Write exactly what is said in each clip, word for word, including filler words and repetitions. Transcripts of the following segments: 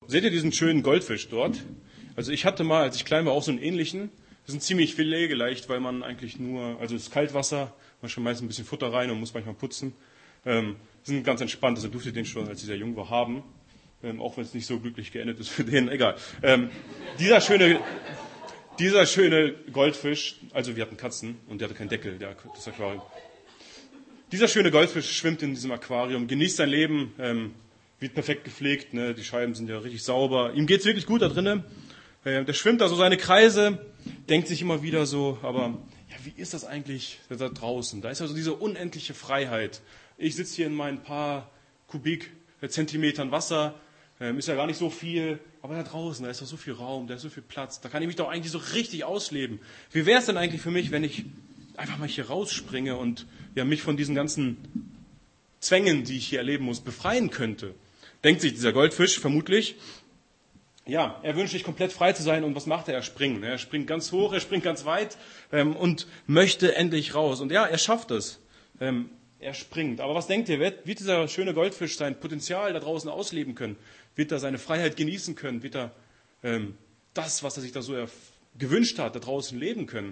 Seht ihr diesen schönen Goldfisch dort? Also ich hatte mal, als ich klein war, auch so einen ähnlichen. Das ist ein ziemlich pflegeleicht, weil man eigentlich nur, also es ist Kaltwasser, man schmeißt ein bisschen Futter rein und muss manchmal putzen. Ähm, sind ganz entspannt, also durfte den schon, als ich sehr jung war, haben. Ähm, auch wenn es nicht so glücklich geendet ist für den, egal. Ähm, dieser schöne, dieser schöne Goldfisch, also wir hatten Katzen und der hatte keinen Deckel, der, das Aquarium. Dieser schöne Goldfisch schwimmt in diesem Aquarium, genießt sein Leben, ähm, wird perfekt gepflegt, ne? Die Scheiben sind ja richtig sauber. Ihm geht's wirklich gut da drinnen. Äh, der schwimmt da so seine Kreise, denkt sich immer wieder so, aber ja, wie ist das eigentlich da draußen? Da ist also diese unendliche Freiheit. Ich sitze hier in meinen paar Kubikzentimetern Wasser, ähm, ist ja gar nicht so viel, aber da draußen, da ist doch so viel Raum, da ist so viel Platz, da kann ich mich doch eigentlich so richtig ausleben. Wie wäre es denn eigentlich für mich, wenn ich einfach mal hier rausspringe und ja, mich von diesen ganzen Zwängen, die ich hier erleben muss, befreien könnte? Denkt sich dieser Goldfisch vermutlich. Ja, er wünscht sich komplett frei zu sein und was macht er? Er springt. Er springt ganz hoch, er springt ganz weit ähm, und möchte endlich raus. Und ja, er schafft es. Ähm, er springt. Aber was denkt ihr, wird, wird dieser schöne Goldfisch sein Potenzial da draußen ausleben können? Wird er seine Freiheit genießen können? Wird er ähm, das, was er sich da so erf- gewünscht hat, da draußen leben können?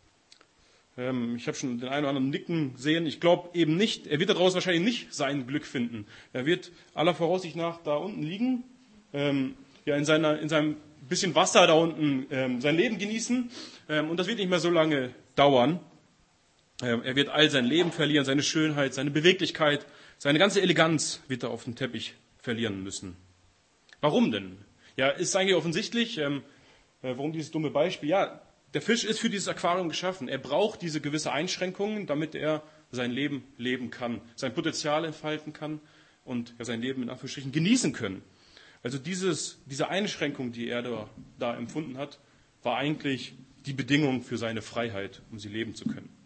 Ähm, ich habe schon den einen oder anderen Nicken sehen. Ich glaube eben nicht. Er wird da draußen wahrscheinlich nicht sein Glück finden. Er wird aller Voraussicht nach da unten liegen. Ähm, ja, in, seiner, in seinem bisschen Wasser da unten ähm, sein Leben genießen. Ähm, und das wird nicht mehr so lange dauern. Ähm, er wird all sein Leben verlieren, seine Schönheit, seine Beweglichkeit, seine ganze Eleganz wird er auf dem Teppich verlieren müssen. Warum denn? Ja, ist eigentlich offensichtlich. Ähm, äh, warum dieses dumme Beispiel? Ja, der Fisch ist für dieses Aquarium geschaffen. Er braucht diese gewisse Einschränkungen, damit er sein Leben leben kann, sein Potenzial entfalten kann und ja, sein Leben in Anführungsstrichen genießen können. Also dieses, diese Einschränkung, die er da, da empfunden hat, war eigentlich die Bedingung für seine Freiheit, um sie leben zu können.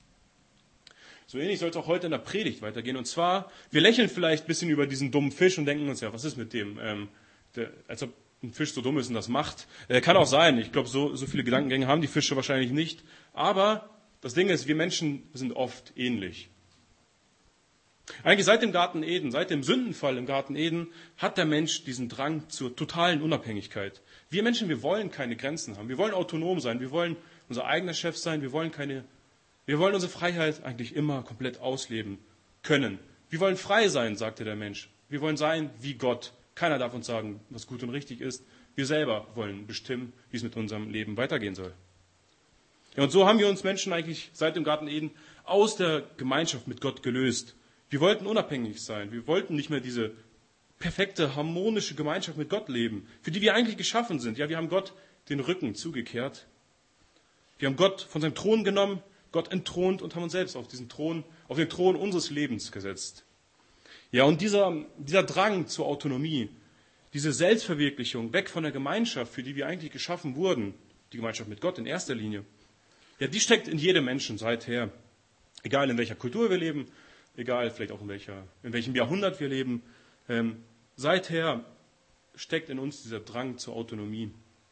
So ähnlich soll es auch heute in der Predigt weitergehen. Und zwar, wir lächeln vielleicht ein bisschen über diesen dummen Fisch und denken uns, ja, was ist mit dem? Ähm, der, als ob ein Fisch so dumm ist und das macht. Äh, kann auch sein. Ich glaube, so, so viele Gedankengänge haben die Fische wahrscheinlich nicht. Aber das Ding ist, wir Menschen sind oft ähnlich. Eigentlich seit dem Garten Eden, seit dem Sündenfall im Garten Eden, hat der Mensch diesen Drang zur totalen Unabhängigkeit. Wir Menschen, wir wollen keine Grenzen haben. Wir wollen autonom sein. Wir wollen unser eigener Chef sein. Wir wollen keine, wir wollen unsere Freiheit eigentlich immer komplett ausleben können. Wir wollen frei sein, sagte der Mensch. Wir wollen sein wie Gott. Keiner darf uns sagen, was gut und richtig ist. Wir selber wollen bestimmen, wie es mit unserem Leben weitergehen soll. Ja, und so haben wir uns Menschen eigentlich seit dem Garten Eden aus der Gemeinschaft mit Gott gelöst. Wir wollten unabhängig sein. Wir wollten nicht mehr diese perfekte, harmonische Gemeinschaft mit Gott leben, für die wir eigentlich geschaffen sind. Ja, wir haben Gott den Rücken zugekehrt. Wir haben Gott von seinem Thron genommen, Gott entthront und haben uns selbst auf diesen Thron, auf den Thron unseres Lebens gesetzt. Ja, und dieser, dieser Drang zur Autonomie, diese Selbstverwirklichung, weg von der Gemeinschaft, für die wir eigentlich geschaffen wurden, die Gemeinschaft mit Gott in erster Linie, ja, die steckt in jedem Menschen seither. Egal in welcher Kultur wir leben, egal vielleicht auch in, welcher, in welchem Jahrhundert wir leben, ähm, seither steckt in uns dieser Drang zur Autonomie.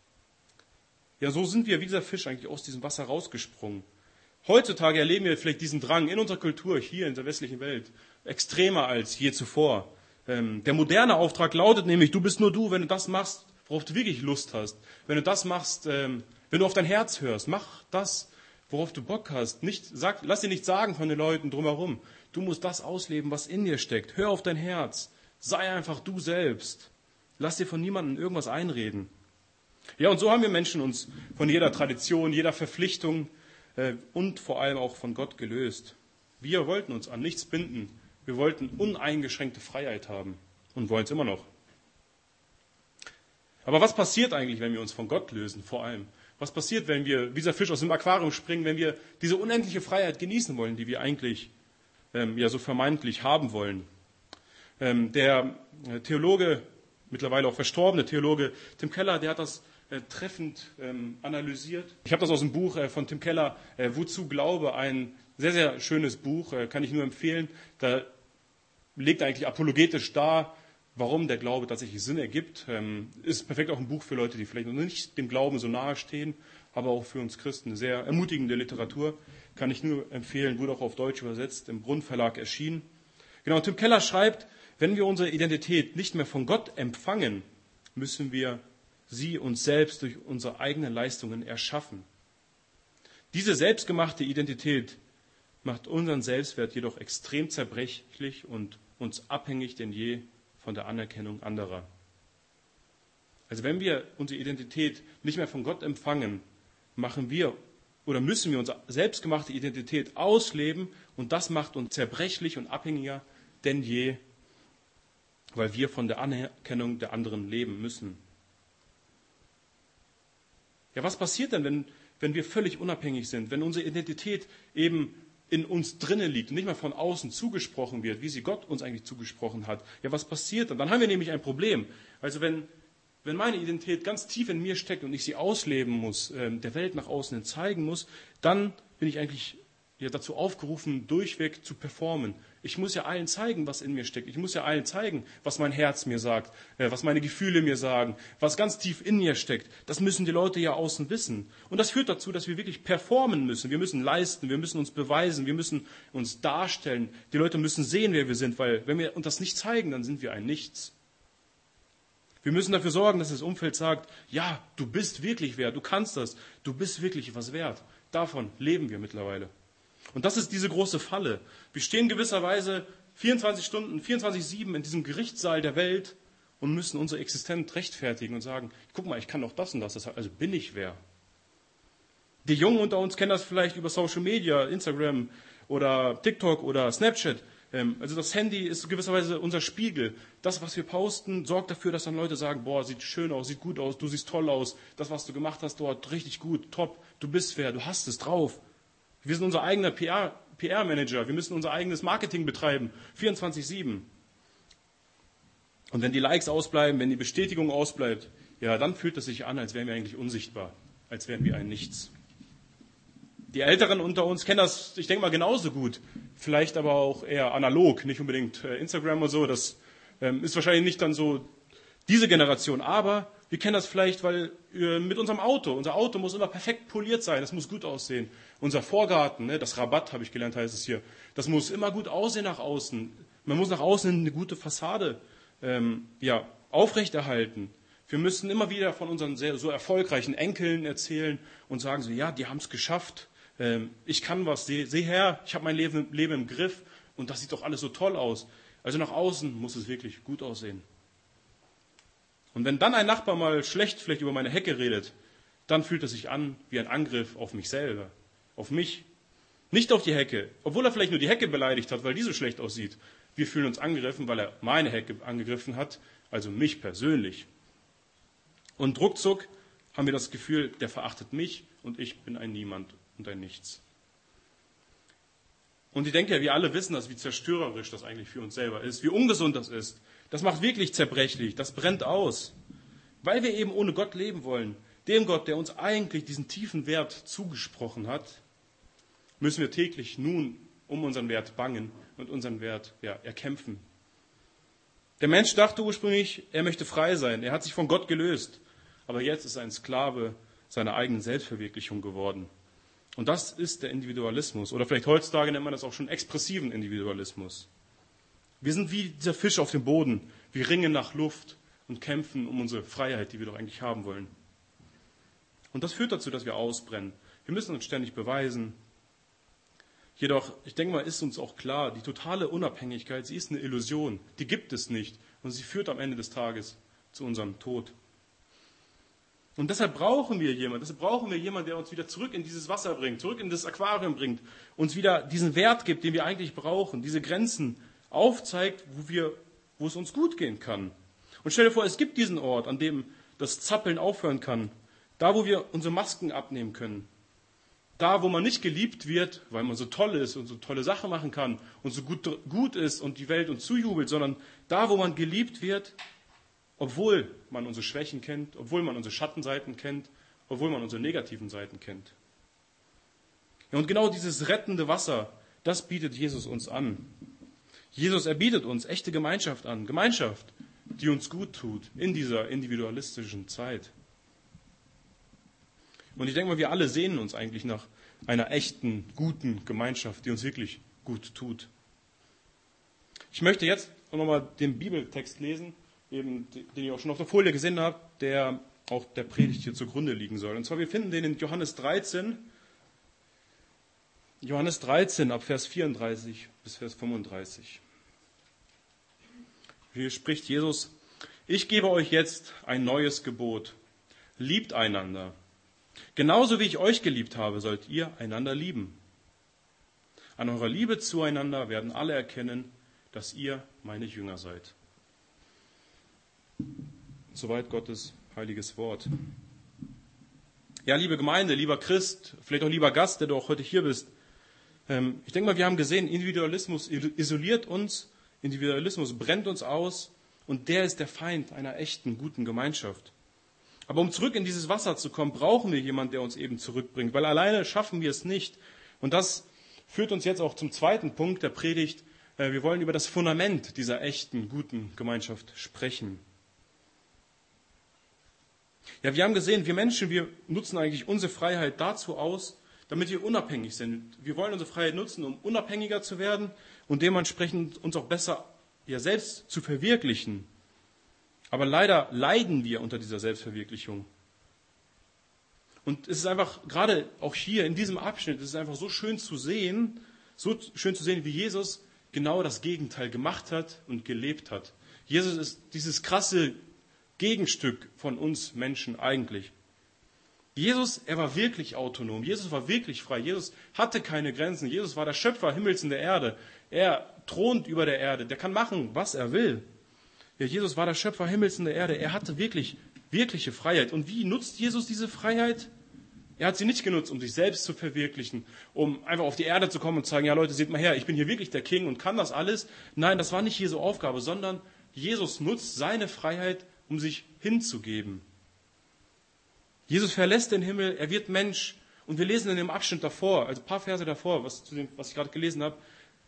Ja, so sind wir wie dieser Fisch eigentlich aus diesem Wasser rausgesprungen. Heutzutage erleben wir vielleicht diesen Drang in unserer Kultur, hier in der westlichen Welt, extremer als je zuvor. Ähm, der moderne Auftrag lautet nämlich, du bist nur du, wenn du das machst, worauf du wirklich Lust hast. Wenn du das machst, ähm, wenn du auf dein Herz hörst, mach das, worauf du Bock hast. Nicht, sag, lass dir nichts sagen von den Leuten drumherum. Du musst das ausleben, was in dir steckt. Hör auf dein Herz. Sei einfach du selbst. Lass dir von niemandem irgendwas einreden. Ja, und so haben wir Menschen uns von jeder Tradition, jeder Verpflichtung äh, und vor allem auch von Gott gelöst. Wir wollten uns an nichts binden. Wir wollten uneingeschränkte Freiheit haben und wollen es immer noch. Aber was passiert eigentlich, wenn wir uns von Gott lösen, vor allem? Was passiert, wenn wir, wie dieser Fisch aus dem Aquarium springen, wenn wir diese unendliche Freiheit genießen wollen, die wir eigentlich ähm, ja so vermeintlich haben wollen? Ähm, der Theologe, mittlerweile auch verstorbene Theologe Tim Keller, der hat das äh, treffend ähm, analysiert. Ich habe das aus dem Buch äh, von Tim Keller, äh, Wozu Glaube, ein sehr, sehr schönes Buch, äh, kann ich nur empfehlen. Da legt er eigentlich apologetisch dar, warum der Glaube tatsächlich Sinn ergibt. Ähm, ist perfekt auch ein Buch für Leute, die vielleicht noch nicht dem Glauben so nahe stehen, aber auch für uns Christen eine sehr ermutigende Literatur. Kann ich nur empfehlen, wurde auch auf Deutsch übersetzt, im Brunn Verlag erschienen. Genau, Tim Keller schreibt, wenn wir unsere Identität nicht mehr von Gott empfangen, müssen wir sie uns selbst durch unsere eigenen Leistungen erschaffen. Diese selbstgemachte Identität macht unseren Selbstwert jedoch extrem zerbrechlich und uns abhängig denn je von der Anerkennung anderer. Also wenn wir unsere Identität nicht mehr von Gott empfangen, machen wir oder müssen wir unsere selbstgemachte Identität ausleben und das macht uns zerbrechlich und abhängiger denn je, weil wir von der Anerkennung der anderen leben müssen. Ja, was passiert denn, wenn, wenn wir völlig unabhängig sind, wenn unsere Identität eben in uns drinnen liegt und nicht mehr von außen zugesprochen wird, wie sie Gott uns eigentlich zugesprochen hat? Ja, was passiert dann? Dann haben wir nämlich ein Problem. Also wenn, wenn meine Identität ganz tief in mir steckt und ich sie ausleben muss, äh, der Welt nach außen hin zeigen muss, dann bin ich eigentlich ja dazu aufgerufen, durchweg zu performen. Ich muss ja allen zeigen, was in mir steckt. Ich muss ja allen zeigen, was mein Herz mir sagt, äh, was meine Gefühle mir sagen, was ganz tief in mir steckt. Das müssen die Leute ja außen wissen. Und das führt dazu, dass wir wirklich performen müssen. Wir müssen leisten, wir müssen uns beweisen, wir müssen uns darstellen. Die Leute müssen sehen, wer wir sind, weil wenn wir uns das nicht zeigen, dann sind wir ein Nichts. Wir müssen dafür sorgen, dass das Umfeld sagt, ja, du bist wirklich wert, du kannst das, du bist wirklich was wert. Davon leben wir mittlerweile. Und das ist diese große Falle. Wir stehen gewisserweise vierundzwanzig Stunden, vierundzwanzig sieben in diesem Gerichtssaal der Welt und müssen unsere Existenz rechtfertigen und sagen, guck mal, ich kann doch das und das, also bin ich wer. Die Jungen unter uns kennen das vielleicht über Social Media, Instagram oder TikTok oder Snapchat. Also das Handy ist gewisserweise unser Spiegel. Das, was wir posten, sorgt dafür, dass dann Leute sagen, boah, sieht schön aus, sieht gut aus, du siehst toll aus, das, was du gemacht hast dort, richtig gut, top, du bist wer, du hast es drauf. Wir sind unser eigener P R-Manager, wir müssen unser eigenes Marketing betreiben, vierundzwanzig sieben. Und wenn die Likes ausbleiben, wenn die Bestätigung ausbleibt, ja, dann fühlt es sich an, als wären wir eigentlich unsichtbar, als wären wir ein Nichts. Die Älteren unter uns kennen das, ich denke mal, genauso gut. Vielleicht aber auch eher analog, nicht unbedingt Instagram oder so. Das ähm, ist wahrscheinlich nicht dann so diese Generation. Aber wir kennen das vielleicht, weil äh, mit unserem Auto. Unser Auto muss immer perfekt poliert sein. Das muss gut aussehen. Unser Vorgarten, ne, das Rabatt, habe ich gelernt, heißt es hier. Das muss immer gut aussehen nach außen. Man muss nach außen eine gute Fassade ähm, ja, aufrechterhalten. Wir müssen immer wieder von unseren sehr, so erfolgreichen Enkeln erzählen und sagen so, ja, die haben es geschafft. Ich kann was, seh, seh her, ich habe mein Leben, Leben im Griff und das sieht doch alles so toll aus. Also nach außen muss es wirklich gut aussehen. Und wenn dann ein Nachbar mal schlecht vielleicht über meine Hecke redet, dann fühlt es sich an wie ein Angriff auf mich selber, auf mich. Nicht auf die Hecke, obwohl er vielleicht nur die Hecke beleidigt hat, weil die so schlecht aussieht. Wir fühlen uns angegriffen, weil er meine Hecke angegriffen hat, also mich persönlich. Und ruckzuck haben wir das Gefühl, der verachtet mich und ich bin ein Niemand und ein Nichts. Und ich denke ja, wir alle wissen das, wie zerstörerisch das eigentlich für uns selber ist, wie ungesund das ist. Das macht wirklich zerbrechlich, das brennt aus. Weil wir eben ohne Gott leben wollen, dem Gott, der uns eigentlich diesen tiefen Wert zugesprochen hat, müssen wir täglich nun um unseren Wert bangen und unseren Wert ja, erkämpfen. Der Mensch dachte ursprünglich, er möchte frei sein, er hat sich von Gott gelöst, aber jetzt ist er ein Sklave seiner eigenen Selbstverwirklichung geworden. Und das ist der Individualismus. Oder vielleicht heutzutage nennt man das auch schon expressiven Individualismus. Wir sind wie dieser Fisch auf dem Boden. Wir ringen nach Luft und kämpfen um unsere Freiheit, die wir doch eigentlich haben wollen. Und das führt dazu, dass wir ausbrennen. Wir müssen uns ständig beweisen. Jedoch, ich denke mal, ist uns auch klar, die totale Unabhängigkeit, sie ist eine Illusion. Die gibt es nicht. Und sie führt am Ende des Tages zu unserem Tod. Und deshalb brauchen wir jemanden, deshalb brauchen wir jemanden, der uns wieder zurück in dieses Wasser bringt, zurück in das Aquarium bringt, uns wieder diesen Wert gibt, den wir eigentlich brauchen, diese Grenzen aufzeigt, wo wir, wo es uns gut gehen kann. Und stell dir vor, es gibt diesen Ort, an dem das Zappeln aufhören kann, da, wo wir unsere Masken abnehmen können, da, wo man nicht geliebt wird, weil man so toll ist und so tolle Sachen machen kann und so gut, gut ist und die Welt uns zujubelt, sondern da, wo man geliebt wird, obwohl man unsere Schwächen kennt, obwohl man unsere Schattenseiten kennt, obwohl man unsere negativen Seiten kennt. Ja, und genau dieses rettende Wasser, das bietet Jesus uns an. Jesus, er bietet uns echte Gemeinschaft an. Gemeinschaft, die uns gut tut in dieser individualistischen Zeit. Und ich denke mal, wir alle sehnen uns eigentlich nach einer echten, guten Gemeinschaft, die uns wirklich gut tut. Ich möchte jetzt nochmal den Bibeltext lesen eben, den ihr auch schon auf der Folie gesehen habt, der auch der Predigt hier zugrunde liegen soll. Und zwar, wir finden den in Johannes dreizehn, Johannes dreizehn ab Vers vierunddreißig bis Vers fünfunddreißig. Hier spricht Jesus: Ich gebe euch jetzt ein neues Gebot. Liebt einander. Genauso wie ich euch geliebt habe, sollt ihr einander lieben. An eurer Liebe zueinander werden alle erkennen, dass ihr meine Jünger seid. Soweit Gottes heiliges Wort. Ja, liebe Gemeinde, lieber Christ, vielleicht auch lieber Gast, der du auch heute hier bist. Ähm, ich denke mal, wir haben gesehen, Individualismus isoliert uns, Individualismus brennt uns aus und der ist der Feind einer echten, guten Gemeinschaft. Aber um zurück in dieses Wasser zu kommen, brauchen wir jemanden, der uns eben zurückbringt, weil alleine schaffen wir es nicht. Und das führt uns jetzt auch zum zweiten Punkt der Predigt. Wir wollen über das Fundament dieser echten, guten Gemeinschaft sprechen. Ja, wir haben gesehen, wir Menschen, wir nutzen eigentlich unsere Freiheit dazu aus, damit wir unabhängig sind. Wir wollen unsere Freiheit nutzen, um unabhängiger zu werden und dementsprechend uns auch besser ja, selbst zu verwirklichen. Aber leider leiden wir unter dieser Selbstverwirklichung. Und es ist einfach, gerade auch hier in diesem Abschnitt, es ist einfach so schön zu sehen, so schön zu sehen, wie Jesus genau das Gegenteil gemacht hat und gelebt hat. Jesus ist dieses krasse Gegenstück von uns Menschen eigentlich. Jesus, er war wirklich autonom. Jesus war wirklich frei. Jesus hatte keine Grenzen. Jesus war der Schöpfer Himmels und der Erde. Er thront über der Erde. Der kann machen, was er will. Ja, Jesus war der Schöpfer Himmels und der Erde. Er hatte wirklich, wirkliche Freiheit. Und wie nutzt Jesus diese Freiheit? Er hat sie nicht genutzt, um sich selbst zu verwirklichen, um einfach auf die Erde zu kommen und zu sagen, ja Leute, seht mal her, ich bin hier wirklich der King und kann das alles. Nein, das war nicht Jesu Aufgabe, sondern Jesus nutzt seine Freiheit, um sich hinzugeben. Jesus verlässt den Himmel, er wird Mensch. Und wir lesen in dem Abschnitt davor, also ein paar Verse davor, was, zu dem, was ich gerade gelesen habe,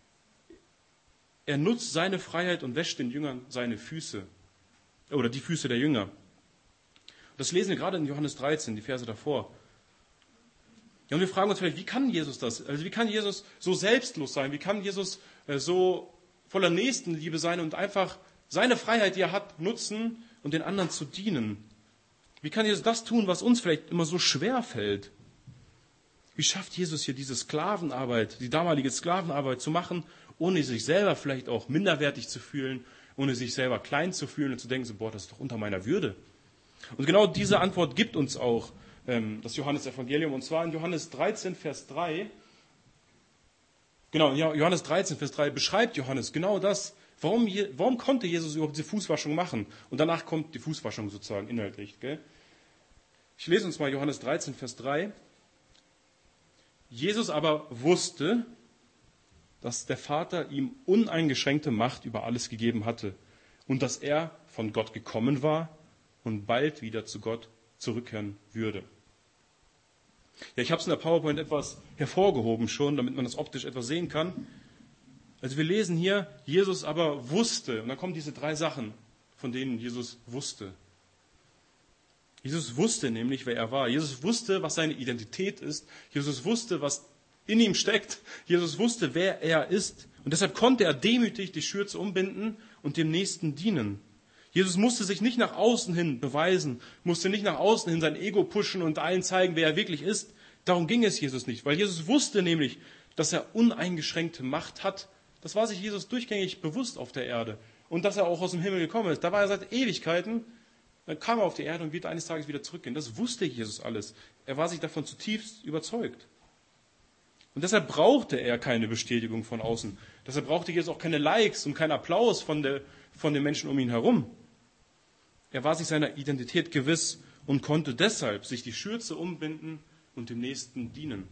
er nutzt seine Freiheit und wäscht den Jüngern seine Füße. Oder die Füße der Jünger. Das lesen wir gerade in Johannes dreizehn, die Verse davor. Ja, und wir fragen uns vielleicht, wie kann Jesus das? Also wie kann Jesus so selbstlos sein? Wie kann Jesus äh, so voller Nächstenliebe sein und einfach seine Freiheit, die er hat, nutzen und den anderen zu dienen? Wie kann Jesus das tun, was uns vielleicht immer so schwer fällt? Wie schafft Jesus hier diese Sklavenarbeit, die damalige Sklavenarbeit zu machen, ohne sich selber vielleicht auch minderwertig zu fühlen, ohne sich selber klein zu fühlen und zu denken, so, boah, das ist doch unter meiner Würde. Und genau diese Antwort gibt uns auch ähm, das Johannesevangelium, und zwar in Johannes dreizehn, Vers drei. Genau, ja, Johannes dreizehn, Vers drei beschreibt Johannes genau das. Warum, warum konnte Jesus überhaupt diese Fußwaschung machen? Und danach kommt die Fußwaschung sozusagen inhaltlich. Gell? Ich lese uns mal Johannes dreizehn, Vers drei. Jesus aber wusste, dass der Vater ihm uneingeschränkte Macht über alles gegeben hatte und dass er von Gott gekommen war und bald wieder zu Gott zurückkehren würde. Ja, ich habe es in der PowerPoint etwas hervorgehoben schon, damit man das optisch etwas sehen kann. Also wir lesen hier, Jesus aber wusste, und dann kommen diese drei Sachen, von denen Jesus wusste. Jesus wusste nämlich, wer er war. Jesus wusste, was seine Identität ist. Jesus wusste, was in ihm steckt. Jesus wusste, wer er ist. Und deshalb konnte er demütig die Schürze umbinden und dem Nächsten dienen. Jesus musste sich nicht nach außen hin beweisen, musste nicht nach außen hin sein Ego pushen und allen zeigen, wer er wirklich ist. Darum ging es Jesus nicht, weil Jesus wusste nämlich, dass er uneingeschränkte Macht hat. Das war sich Jesus durchgängig bewusst auf der Erde. Und dass er auch aus dem Himmel gekommen ist. Da war er seit Ewigkeiten. Dann kam er auf die Erde und wird eines Tages wieder zurückgehen. Das wusste Jesus alles. Er war sich davon zutiefst überzeugt. Und deshalb brauchte er keine Bestätigung von außen. Deshalb brauchte Jesus auch keine Likes und keinen Applaus von, der, von den Menschen um ihn herum. Er war sich seiner Identität gewiss und konnte deshalb sich die Schürze umbinden und dem Nächsten dienen.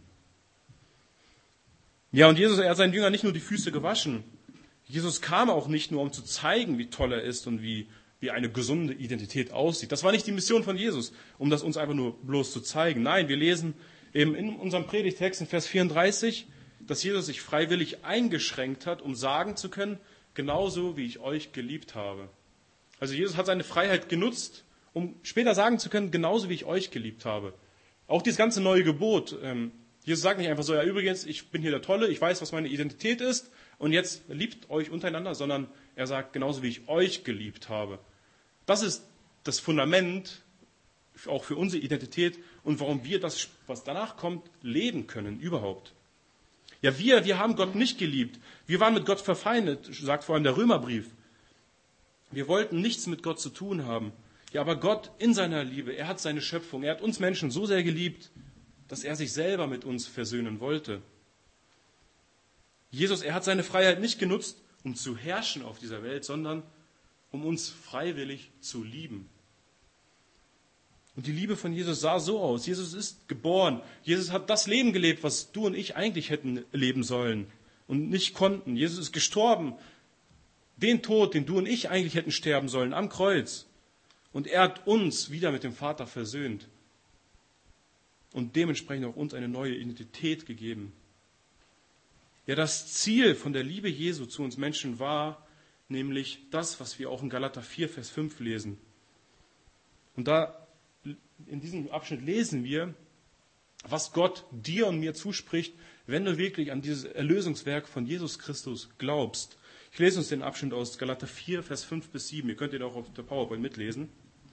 Ja, und Jesus, er hat seinen Jüngern nicht nur die Füße gewaschen. Jesus kam auch nicht nur, um zu zeigen, wie toll er ist und wie, wie eine gesunde Identität aussieht. Das war nicht die Mission von Jesus, um das uns einfach nur bloß zu zeigen. Nein, wir lesen eben in unserem Predigtext in Vers vierunddreißig, dass Jesus sich freiwillig eingeschränkt hat, um sagen zu können, genauso wie ich euch geliebt habe. Also Jesus hat seine Freiheit genutzt, um später sagen zu können, genauso wie ich euch geliebt habe. Auch dieses ganze neue Gebot. Ähm, Jesus sagt nicht einfach so, ja übrigens, ich bin hier der Tolle, ich weiß, was meine Identität ist und jetzt liebt euch untereinander, sondern er sagt, genauso wie ich euch geliebt habe. Das ist das Fundament auch für unsere Identität und warum wir das, was danach kommt, leben können überhaupt. Ja, wir, wir haben Gott nicht geliebt. Wir waren mit Gott verfeindet, sagt vor allem der Römerbrief. Wir wollten nichts mit Gott zu tun haben. Ja, aber Gott in seiner Liebe, er hat seine Schöpfung, er hat uns Menschen so sehr geliebt, dass er sich selber mit uns versöhnen wollte. Jesus, er hat seine Freiheit nicht genutzt, um zu herrschen auf dieser Welt, sondern um uns freiwillig zu lieben. Und die Liebe von Jesus sah so aus. Jesus ist geboren. Jesus hat das Leben gelebt, was du und ich eigentlich hätten leben sollen und nicht konnten. Jesus ist gestorben. Den Tod, den du und ich eigentlich hätten sterben sollen, am Kreuz. Und er hat uns wieder mit dem Vater versöhnt. Und dementsprechend auch uns eine neue Identität gegeben. Ja, das Ziel von der Liebe Jesu zu uns Menschen war nämlich das, was wir auch in Galater vier, Vers fünf lesen. Und da in diesem Abschnitt lesen wir, was Gott dir und mir zuspricht, wenn du wirklich an dieses Erlösungswerk von Jesus Christus glaubst. Ich lese uns den Abschnitt aus Galater vier, Vers fünf bis sieben. Ihr könnt ihn auch auf der PowerPoint mitlesen.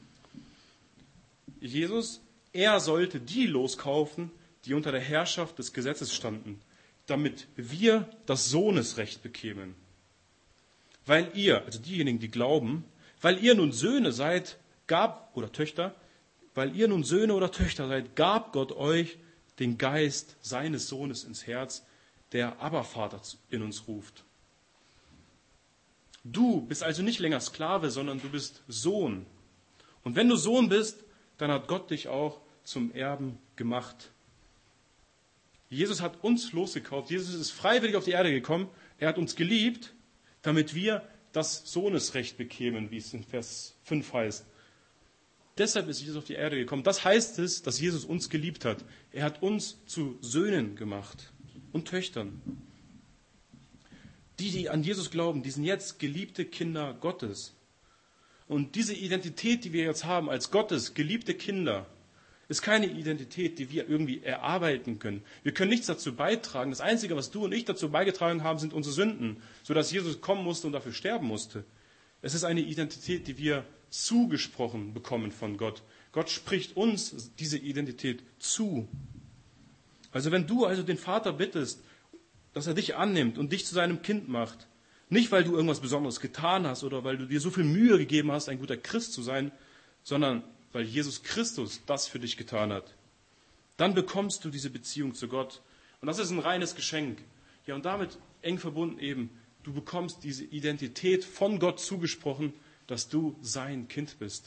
Jesus, er sollte die loskaufen, die unter der Herrschaft des Gesetzes standen, damit wir das Sohnesrecht bekämen. Weil ihr, also diejenigen, die glauben, weil ihr nun Söhne seid, gab, oder Töchter, weil ihr nun Söhne oder Töchter seid, gab Gott euch den Geist seines Sohnes ins Herz, der Abba Vater in uns ruft. Du bist also nicht länger Sklave, sondern du bist Sohn. Und wenn du Sohn bist, dann hat Gott dich auch zum Erben gemacht. Jesus hat uns losgekauft. Jesus ist freiwillig auf die Erde gekommen. Er hat uns geliebt, damit wir das Sohnesrecht bekämen, wie es in Vers fünf heißt. Deshalb ist Jesus auf die Erde gekommen. Das heißt es, dass Jesus uns geliebt hat. Er hat uns zu Söhnen gemacht und Töchtern. Die, die an Jesus glauben, die sind jetzt geliebte Kinder Gottes. Und diese Identität, die wir jetzt haben als Gottes geliebte Kinder, ist keine Identität, die wir irgendwie erarbeiten können. Wir können nichts dazu beitragen. Das Einzige, was du und ich dazu beigetragen haben, sind unsere Sünden, sodass Jesus kommen musste und dafür sterben musste. Es ist eine Identität, die wir zugesprochen bekommen von Gott. Gott spricht uns diese Identität zu. Also wenn du also den Vater bittest, dass er dich annimmt und dich zu seinem Kind macht, nicht weil du irgendwas Besonderes getan hast oder weil du dir so viel Mühe gegeben hast, ein guter Christ zu sein, sondern weil Jesus Christus das für dich getan hat, dann bekommst du diese Beziehung zu Gott. Und das ist ein reines Geschenk. Ja, und damit eng verbunden eben, du bekommst diese Identität von Gott zugesprochen, dass du sein Kind bist.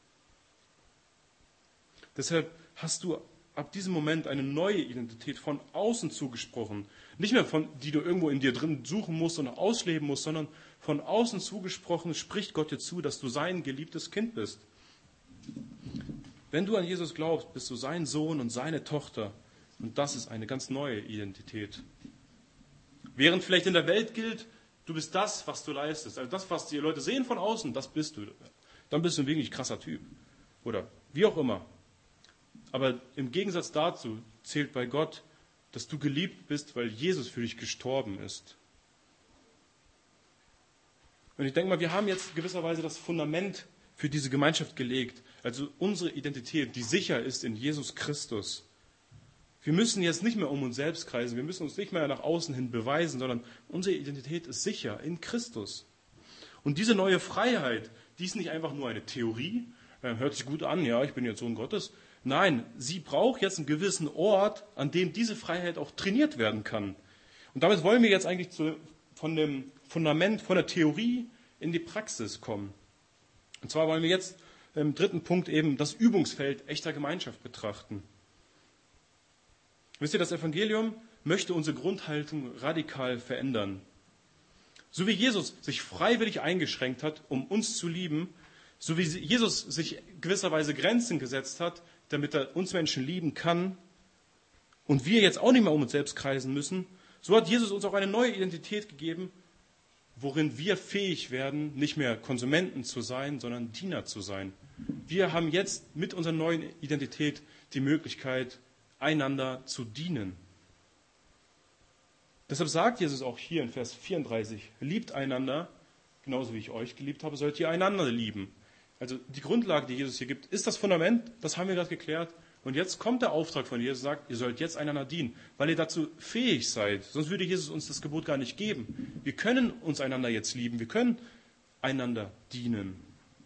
Deshalb hast du ab diesem Moment eine neue Identität von außen zugesprochen. Nicht mehr von, die du irgendwo in dir drin suchen musst und ausleben musst, sondern von außen zugesprochen spricht Gott dir zu, dass du sein geliebtes Kind bist. Wenn du an Jesus glaubst, bist du sein Sohn und seine Tochter. Und das ist eine ganz neue Identität. Während vielleicht in der Welt gilt, du bist das, was du leistest. Also das, was die Leute sehen von außen, das bist du. Dann bist du ein wirklich krasser Typ. Oder wie auch immer. Aber im Gegensatz dazu zählt bei Gott, dass du geliebt bist, weil Jesus für dich gestorben ist. Und ich denke mal, wir haben jetzt gewisserweise das Fundament für diese Gemeinschaft gelegt. Also unsere Identität, die sicher ist in Jesus Christus. Wir müssen jetzt nicht mehr um uns selbst kreisen, wir müssen uns nicht mehr nach außen hin beweisen, sondern unsere Identität ist sicher in Christus. Und diese neue Freiheit, die ist nicht einfach nur eine Theorie, hört sich gut an, ja, ich bin jetzt Sohn Gottes. Nein, sie braucht jetzt einen gewissen Ort, an dem diese Freiheit auch trainiert werden kann. Und damit wollen wir jetzt eigentlich zu, von dem Fundament, von der Theorie in die Praxis kommen. Und zwar wollen wir jetzt im dritten Punkt eben das Übungsfeld echter Gemeinschaft betrachten. Wisst ihr, das Evangelium möchte unsere Grundhaltung radikal verändern. So wie Jesus sich freiwillig eingeschränkt hat, um uns zu lieben, so wie Jesus sich gewisserweise Grenzen gesetzt hat, damit er uns Menschen lieben kann und wir jetzt auch nicht mehr um uns selbst kreisen müssen, so hat Jesus uns auch eine neue Identität gegeben, worin wir fähig werden, nicht mehr Konsumenten zu sein, sondern Diener zu sein. Wir haben jetzt mit unserer neuen Identität die Möglichkeit, einander zu dienen. Deshalb sagt Jesus auch hier in Vers vierunddreißig, liebt einander, genauso wie ich euch geliebt habe, sollt ihr einander lieben. Also die Grundlage, die Jesus hier gibt, ist das Fundament, das haben wir gerade geklärt. Und jetzt kommt der Auftrag von Jesus, sagt, ihr sollt jetzt einander dienen, weil ihr dazu fähig seid. Sonst würde Jesus uns das Gebot gar nicht geben. Wir können uns einander jetzt lieben, wir können einander dienen.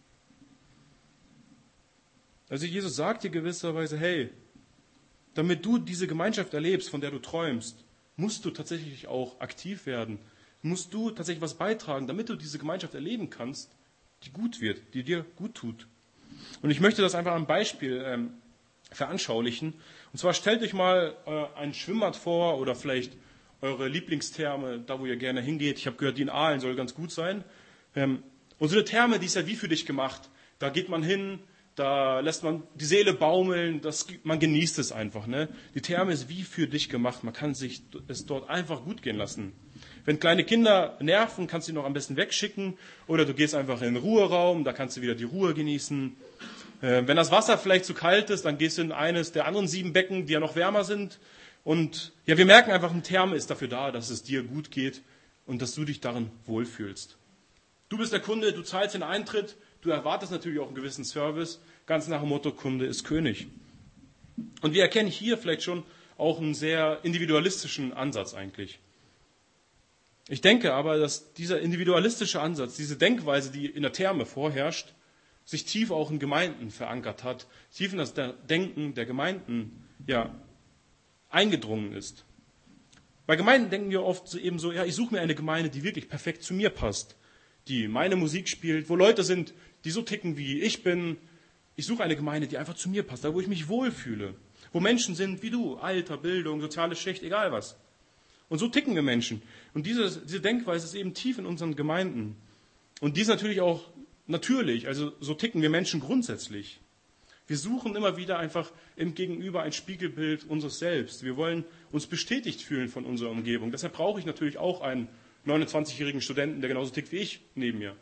Also Jesus sagt dir gewisserweise, hey, damit du diese Gemeinschaft erlebst, von der du träumst, musst du tatsächlich auch aktiv werden. Musst du tatsächlich was beitragen, damit du diese Gemeinschaft erleben kannst, die gut wird, die dir gut tut. Und ich möchte das einfach am Beispiel ähm, veranschaulichen. Und zwar stellt euch mal äh, ein Schwimmbad vor oder vielleicht eure Lieblingstherme, da wo ihr gerne hingeht. Ich habe gehört, die in Aalen soll ganz gut sein. Ähm, und so eine Therme, die ist ja wie für dich gemacht. Da geht man hin, da lässt man die Seele baumeln, das, man genießt es einfach. Ne? Die Therme ist wie für dich gemacht. Man kann sich es dort einfach gut gehen lassen. Wenn kleine Kinder nerven, kannst du sie noch am besten wegschicken. Oder du gehst einfach in den Ruheraum, da kannst du wieder die Ruhe genießen. Äh, wenn das Wasser vielleicht zu kalt ist, dann gehst du in eines der anderen sieben Becken, die ja noch wärmer sind. Und ja, wir merken einfach, eine Therme ist dafür da, dass es dir gut geht und dass du dich darin wohlfühlst. Du bist der Kunde, du zahlst den Eintritt, du erwartest natürlich auch einen gewissen Service, ganz nach dem Motto, Kunde ist König. Und wir erkennen hier vielleicht schon auch einen sehr individualistischen Ansatz eigentlich. Ich denke aber, dass dieser individualistische Ansatz, diese Denkweise, die in der Therme vorherrscht, sich tief auch in Gemeinden verankert hat, tief in das Denken der Gemeinden ja, eingedrungen ist. Bei Gemeinden denken wir oft so eben so, ja, ich suche mir eine Gemeinde, die wirklich perfekt zu mir passt, die meine Musik spielt, wo Leute sind, die so ticken, wie ich bin. Ich suche eine Gemeinde, die einfach zu mir passt, da wo ich mich wohlfühle, wo Menschen sind wie du, Alter, Bildung, soziale Schicht, egal was. Und so ticken wir Menschen. Und diese, diese Denkweise ist eben tief in unseren Gemeinden. Und die ist natürlich auch natürlich, also so ticken wir Menschen grundsätzlich. Wir suchen immer wieder einfach im Gegenüber ein Spiegelbild unseres Selbst. Wir wollen uns bestätigt fühlen von unserer Umgebung. Deshalb brauche ich natürlich auch einen neunundzwanzigjährigen Studenten, der genauso tickt wie ich, neben mir.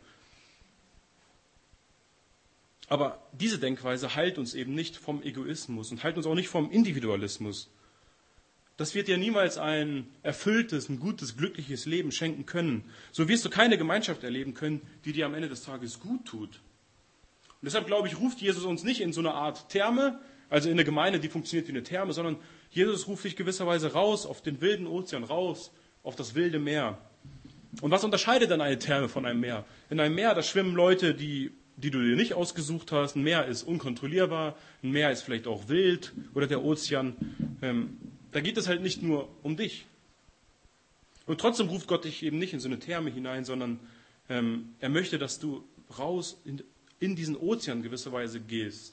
Aber diese Denkweise heilt uns eben nicht vom Egoismus und heilt uns auch nicht vom Individualismus. Das wird dir niemals ein erfülltes, ein gutes, glückliches Leben schenken können. So wirst du keine Gemeinschaft erleben können, die dir am Ende des Tages gut tut. Und deshalb, glaube ich, ruft Jesus uns nicht in so eine Art Therme, also in eine Gemeinde, die funktioniert wie eine Therme, sondern Jesus ruft dich gewisserweise raus, auf den wilden Ozean, raus, auf das wilde Meer. Und was unterscheidet dann eine Therme von einem Meer? In einem Meer, da schwimmen Leute, die, die du dir nicht ausgesucht hast. Ein Meer ist unkontrollierbar, ein Meer ist vielleicht auch wild oder der Ozean. Ähm, Da geht es halt nicht nur um dich. Und trotzdem ruft Gott dich eben nicht in so eine Therme hinein, sondern ähm, er möchte, dass du raus in, in diesen Ozean gewisserweise gehst.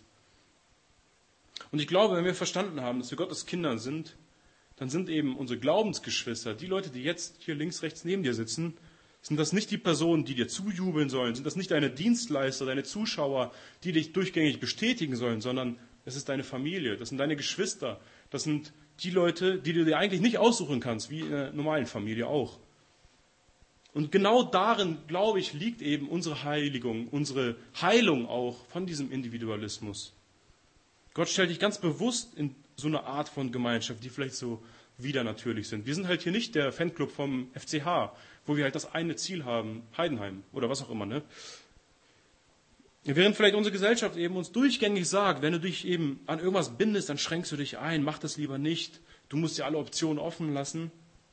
Und ich glaube, wenn wir verstanden haben, dass wir Gottes Kinder sind, dann sind eben unsere Glaubensgeschwister, die Leute, die jetzt hier links, rechts neben dir sitzen, sind das nicht die Personen, die dir zujubeln sollen, sind das nicht deine Dienstleister, deine Zuschauer, die dich durchgängig bestätigen sollen, sondern es ist deine Familie, das sind deine Geschwister, das sind die Leute, die du dir eigentlich nicht aussuchen kannst, wie in einer normalen Familie auch. Und genau darin, glaube ich, liegt eben unsere Heiligung, unsere Heilung auch von diesem Individualismus. Gott stellt dich ganz bewusst in so eine Art von Gemeinschaft, die vielleicht so widernatürlich sind. Wir sind halt hier nicht der Fanclub vom F C H, wo wir halt das eine Ziel haben, Heidenheim oder was auch immer, ne? Während vielleicht unsere Gesellschaft eben uns durchgängig sagt, wenn du dich eben an irgendwas bindest, dann schränkst du dich ein, mach das lieber nicht, du musst dir alle Optionen offen lassen,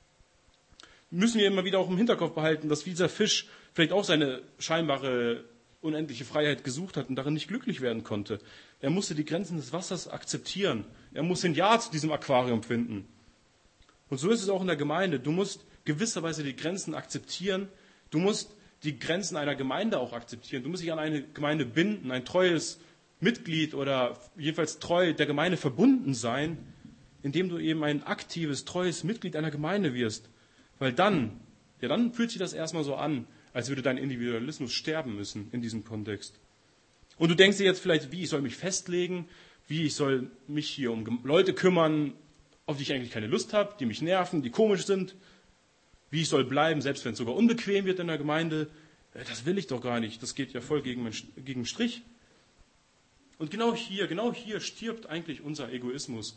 müssen wir immer wieder auch im Hinterkopf behalten, dass dieser Fisch vielleicht auch seine scheinbare unendliche Freiheit gesucht hat und darin nicht glücklich werden konnte. Er musste die Grenzen des Wassers akzeptieren. Er musste ein Ja zu diesem Aquarium finden. Und so ist es auch in der Gemeinde. Du musst gewisserweise die Grenzen akzeptieren. Du musst die Grenzen einer Gemeinde auch akzeptieren. Du musst dich an eine Gemeinde binden, ein treues Mitglied oder jedenfalls treu der Gemeinde verbunden sein, indem du eben ein aktives, treues Mitglied einer Gemeinde wirst. Weil dann, ja dann fühlt sich das erstmal so an, als würde dein Individualismus sterben müssen in diesem Kontext. Und du denkst dir jetzt vielleicht, wie, ich soll mich festlegen, wie ich soll mich hier um Leute kümmern, auf die ich eigentlich keine Lust habe, die mich nerven, die komisch sind. Wie ich soll bleiben, selbst wenn es sogar unbequem wird in der Gemeinde. Das will ich doch gar nicht. Das geht ja voll gegen den Strich. Und genau hier, genau hier stirbt eigentlich unser Egoismus.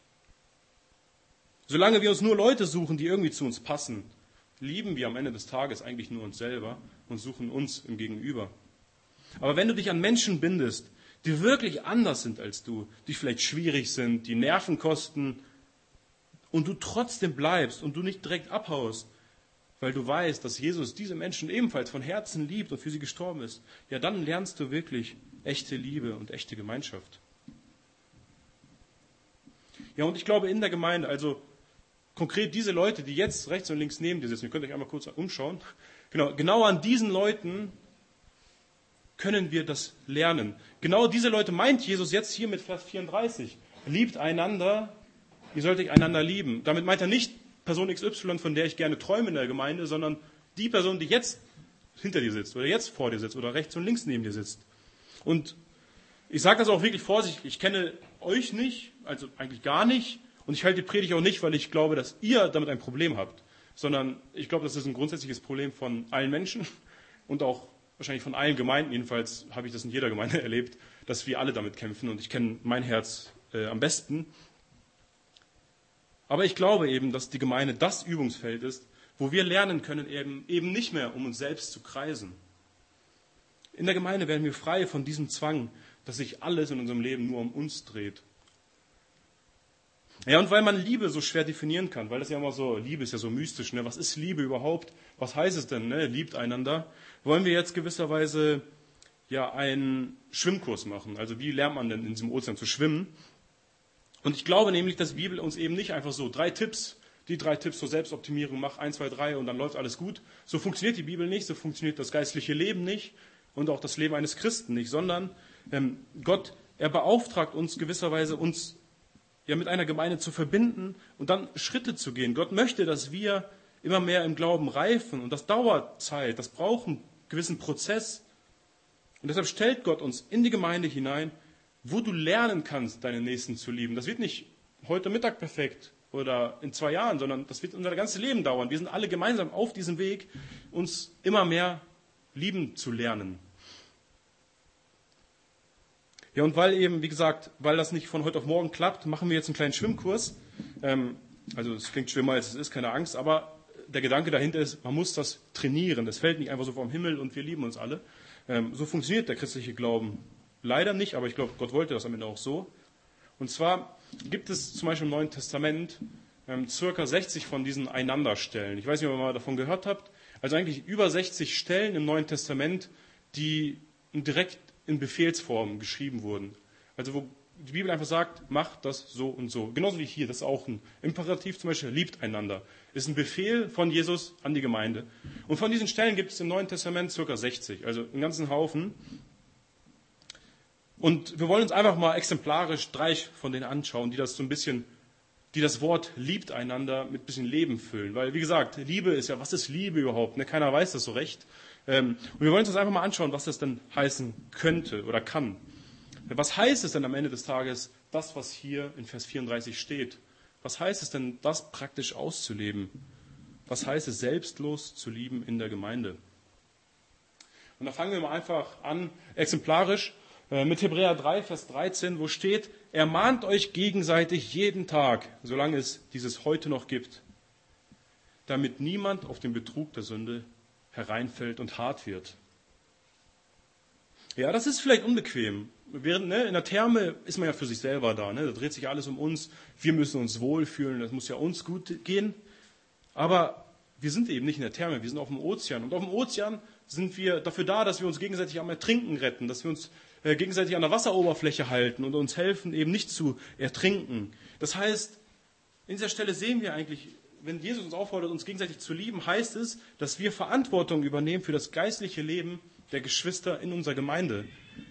Solange wir uns nur Leute suchen, die irgendwie zu uns passen, lieben wir am Ende des Tages eigentlich nur uns selber und suchen uns im Gegenüber. Aber wenn du dich an Menschen bindest, die wirklich anders sind als du, die vielleicht schwierig sind, die Nerven kosten, und du trotzdem bleibst und du nicht direkt abhaust, weil du weißt, dass Jesus diese Menschen ebenfalls von Herzen liebt und für sie gestorben ist, ja, dann lernst du wirklich echte Liebe und echte Gemeinschaft. Ja, und ich glaube in der Gemeinde, also konkret diese Leute, die jetzt rechts und links neben dir sitzen, ihr könnt euch einmal kurz umschauen, genau, genau an diesen Leuten können wir das lernen. Genau diese Leute meint Jesus jetzt hier mit Vers vierunddreißig. Liebt einander, ihr sollt euch einander lieben. Damit meint er nicht Person X Y, von der ich gerne träume in der Gemeinde, sondern die Person, die jetzt hinter dir sitzt oder jetzt vor dir sitzt oder rechts und links neben dir sitzt. Und ich sage das auch wirklich vorsichtig, ich kenne euch nicht, also eigentlich gar nicht, und ich halte die Predigt auch nicht, weil ich glaube, dass ihr damit ein Problem habt, sondern ich glaube, das ist ein grundsätzliches Problem von allen Menschen und auch wahrscheinlich von allen Gemeinden, jedenfalls habe ich das in jeder Gemeinde erlebt, dass wir alle damit kämpfen und ich kenne mein Herz äh, am besten. Aber ich glaube eben, dass die Gemeinde das Übungsfeld ist, wo wir lernen können, eben, eben nicht mehr um uns selbst zu kreisen. In der Gemeinde werden wir frei von diesem Zwang, dass sich alles in unserem Leben nur um uns dreht. Ja, und weil man Liebe so schwer definieren kann, weil das ja immer so, Liebe ist ja so mystisch, ne? Was ist Liebe überhaupt? Was heißt es denn, ne? Liebt einander? Wollen wir jetzt gewisserweise ja einen Schwimmkurs machen? Also wie lernt man denn in diesem Ozean zu schwimmen? Und ich glaube nämlich, dass die Bibel uns eben nicht einfach so drei Tipps, die drei Tipps zur Selbstoptimierung, mach eins, zwei, drei und dann läuft alles gut. So funktioniert die Bibel nicht, so funktioniert das geistliche Leben nicht und auch das Leben eines Christen nicht, sondern ähm, Gott, er beauftragt uns gewisserweise, uns ja mit einer Gemeinde zu verbinden und dann Schritte zu gehen. Gott möchte, dass wir immer mehr im Glauben reifen und das dauert Zeit, das braucht einen gewissen Prozess. Und deshalb stellt Gott uns in die Gemeinde hinein, wo du lernen kannst, deinen Nächsten zu lieben. Das wird nicht heute Mittag perfekt oder in zwei Jahren, sondern das wird unser ganzes Leben dauern. Wir sind alle gemeinsam auf diesem Weg, uns immer mehr lieben zu lernen. Ja, und weil eben, wie gesagt, weil das nicht von heute auf morgen klappt, machen wir jetzt einen kleinen Schwimmkurs. Ähm, also es klingt schlimmer, als es ist, keine Angst, aber der Gedanke dahinter ist, man muss das trainieren. Das fällt nicht einfach so vom Himmel und wir lieben uns alle. Ähm, so funktioniert der christliche Glauben leider nicht, aber ich glaube, Gott wollte das am Ende auch so. Und zwar gibt es zum Beispiel im Neuen Testament ähm, circa sechzig von diesen Einanderstellen. Ich weiß nicht, ob ihr mal davon gehört habt. Also eigentlich über sechzig Stellen im Neuen Testament, die direkt in Befehlsform geschrieben wurden. Also wo die Bibel einfach sagt, macht das so und so. Genauso wie hier, das ist auch ein Imperativ zum Beispiel, liebt einander. Ist ein Befehl von Jesus an die Gemeinde. Und von diesen Stellen gibt es im Neuen Testament circa sechzig, also einen ganzen Haufen. Und wir wollen uns einfach mal exemplarisch drei von denen anschauen, die das so ein bisschen, die das Wort liebt einander mit ein bisschen Leben füllen. Weil, wie gesagt, Liebe ist ja, was ist Liebe überhaupt? Ne? Keiner weiß das so recht. Und wir wollen uns das einfach mal anschauen, was das denn heißen könnte oder kann. Was heißt es denn am Ende des Tages, das, was hier in Vers vierunddreißig steht? Was heißt es denn, das praktisch auszuleben? Was heißt es, selbstlos zu lieben in der Gemeinde? Und da fangen wir mal einfach an, exemplarisch, mit Hebräer drei, Vers dreizehn, wo steht, ermahnt euch gegenseitig jeden Tag, solange es dieses heute noch gibt, damit niemand auf den Betrug der Sünde hereinfällt und hart wird. Ja, das ist vielleicht unbequem. Während, ne, in der Therme ist man ja für sich selber da. Ne? Da dreht sich alles um uns. Wir müssen uns wohlfühlen. Das muss ja uns gut gehen. Aber wir sind eben nicht in der Therme. Wir sind auf dem Ozean. Und auf dem Ozean sind wir dafür da, dass wir uns gegenseitig am Ertrinken retten. Dass wir uns äh, gegenseitig an der Wasseroberfläche halten und uns helfen, eben nicht zu ertrinken. Das heißt, in dieser Stelle sehen wir eigentlich, wenn Jesus uns auffordert, uns gegenseitig zu lieben, heißt es, dass wir Verantwortung übernehmen für das geistliche Leben der Geschwister in unserer Gemeinde.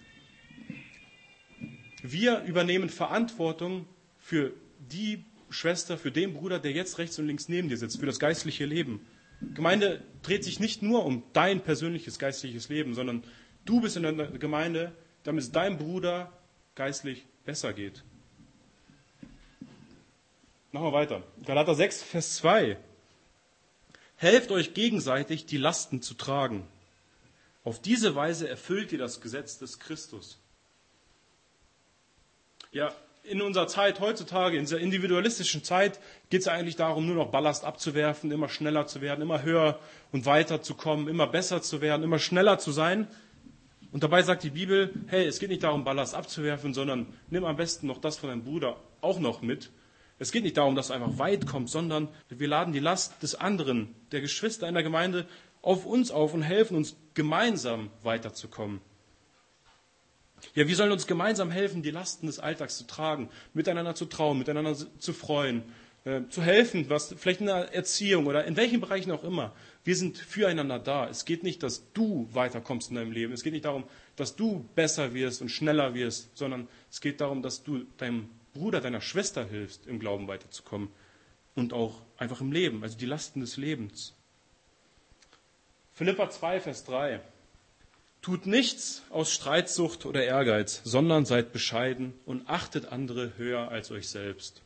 Wir übernehmen Verantwortung für die Schwester, für den Bruder, der jetzt rechts und links neben dir sitzt, für das geistliche Leben. Gemeinde dreht sich nicht nur um dein persönliches geistliches Leben, sondern du bist in der Gemeinde, damit es deinem Bruder geistlich besser geht. Machen wir weiter. Galater sechs, Vers zwei. Helft euch gegenseitig, die Lasten zu tragen. Auf diese Weise erfüllt ihr das Gesetz des Christus. Ja, in unserer Zeit heutzutage, in dieser individualistischen Zeit, geht es eigentlich darum, nur noch Ballast abzuwerfen, immer schneller zu werden, immer höher und weiter zu kommen, immer besser zu werden, immer schneller zu sein. Und dabei sagt die Bibel, hey, es geht nicht darum, Ballast abzuwerfen, sondern nimm am besten noch das von deinem Bruder auch noch mit. Es geht nicht darum, dass du einfach weit kommst, sondern wir laden die Last des anderen, der Geschwister in der Gemeinde, auf uns auf und helfen uns gemeinsam weiterzukommen. Ja, wir sollen uns gemeinsam helfen, die Lasten des Alltags zu tragen, miteinander zu trauen, miteinander zu freuen, äh, zu helfen, was vielleicht in der Erziehung oder in welchen Bereichen auch immer. Wir sind füreinander da. Es geht nicht, dass du weiterkommst in deinem Leben. Es geht nicht darum, dass du besser wirst und schneller wirst, sondern es geht darum, dass du deinem Bruder, deiner Schwester hilfst, im Glauben weiterzukommen und auch einfach im Leben, also die Lasten des Lebens. Philipper zwei, Vers drei. Tut nichts aus Streitsucht oder Ehrgeiz, sondern seid bescheiden und achtet andere höher als euch selbst.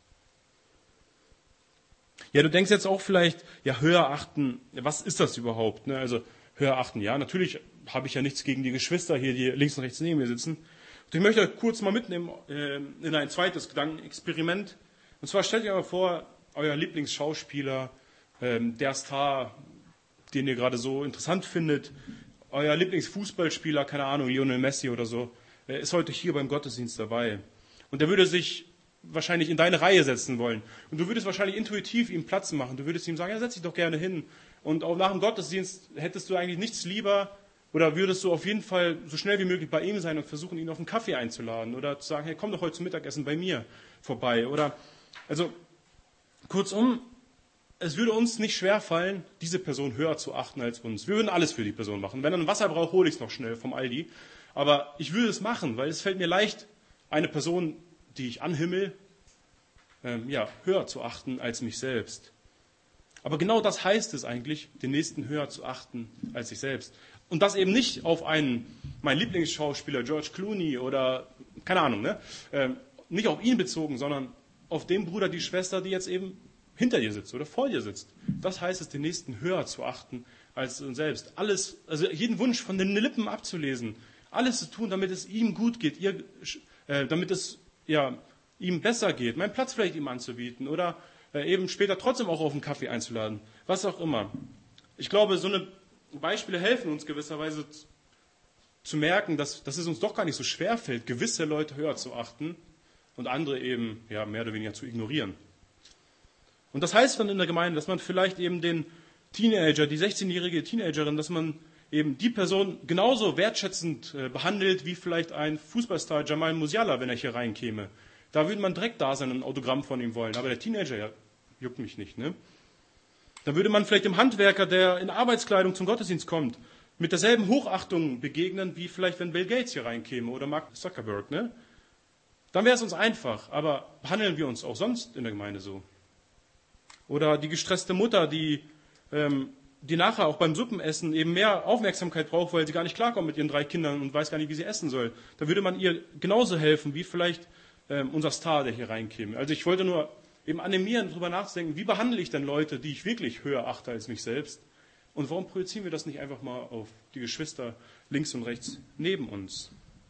Ja, du denkst jetzt auch vielleicht, ja, höher achten, was ist das überhaupt? Ne? Also höher achten, ja, natürlich habe ich ja nichts gegen die Geschwister hier, die links und rechts neben mir sitzen. Und ich möchte euch kurz mal mitnehmen äh, in ein zweites Gedankenexperiment. Und zwar stellt ihr euch mal vor, euer Lieblingsschauspieler, äh, der Star, den ihr gerade so interessant findet, euer Lieblingsfußballspieler, keine Ahnung, Lionel Messi oder so, äh, ist heute hier beim Gottesdienst dabei. Und der würde sich wahrscheinlich in deine Reihe setzen wollen. Und du würdest wahrscheinlich intuitiv ihm Platz machen. Du würdest ihm sagen, ja, setz dich doch gerne hin. Und auch nach dem Gottesdienst hättest du eigentlich nichts lieber oder würdest du auf jeden Fall so schnell wie möglich bei ihm sein und versuchen, ihn auf einen Kaffee einzuladen oder zu sagen, hey, komm doch heute zum Mittagessen bei mir vorbei. Oder, also, kurzum, es würde uns nicht schwerfallen, diese Person höher zu achten als uns. Wir würden alles für die Person machen. Wenn er ein Wasser braucht, hole ich es noch schnell vom Aldi. Aber ich würde es machen, weil es fällt mir leicht, eine Person, die ich anhimmel, ähm, ja, höher zu achten als mich selbst. Aber genau das heißt es eigentlich, den Nächsten höher zu achten als sich selbst. Und das eben nicht auf einen, meinen Lieblingsschauspieler George Clooney oder, keine Ahnung, ne? ähm, nicht auf ihn bezogen, sondern auf den Bruder, die Schwester, die jetzt eben hinter dir sitzt oder vor dir sitzt. Das heißt es, den Nächsten höher zu achten als uns selbst. Alles, also jeden Wunsch von den Lippen abzulesen, alles zu tun, damit es ihm gut geht, ihr, äh, damit es ja, ihm besser geht, meinen Platz vielleicht ihm anzubieten oder äh, eben später trotzdem auch auf einen Kaffee einzuladen, was auch immer. Ich glaube, so eine Beispiele helfen uns gewisserweise zu, zu merken, dass, dass es uns doch gar nicht so schwer fällt, gewisse Leute höher zu achten und andere eben ja, mehr oder weniger zu ignorieren. Und das heißt dann in der Gemeinde, dass man vielleicht eben den Teenager, die sechzehnjährige Teenagerin, dass man eben die Person genauso wertschätzend äh, behandelt, wie vielleicht ein Fußballstar Jamal Musiala, wenn er hier reinkäme. Da würde man direkt da sein und ein Autogramm von ihm wollen. Aber der Teenager, ja, juckt mich nicht, ne? Da würde man vielleicht dem Handwerker, der in Arbeitskleidung zum Gottesdienst kommt, mit derselben Hochachtung begegnen, wie vielleicht, wenn Bill Gates hier reinkäme oder Mark Zuckerberg, ne? Dann wäre es uns einfach. Aber behandeln wir uns auch sonst in der Gemeinde so? Oder die gestresste Mutter, die ähm, die nachher auch beim Suppenessen eben mehr Aufmerksamkeit braucht, weil sie gar nicht klarkommt mit ihren drei Kindern und weiß gar nicht, wie sie essen soll. Da würde man ihr genauso helfen, wie vielleicht ähm, unser Star, der hier reinkäme. Also ich wollte nur eben animieren, darüber nachzudenken, wie behandle ich denn Leute, die ich wirklich höher achte als mich selbst? Und warum projizieren wir das nicht einfach mal auf die Geschwister links und rechts neben uns?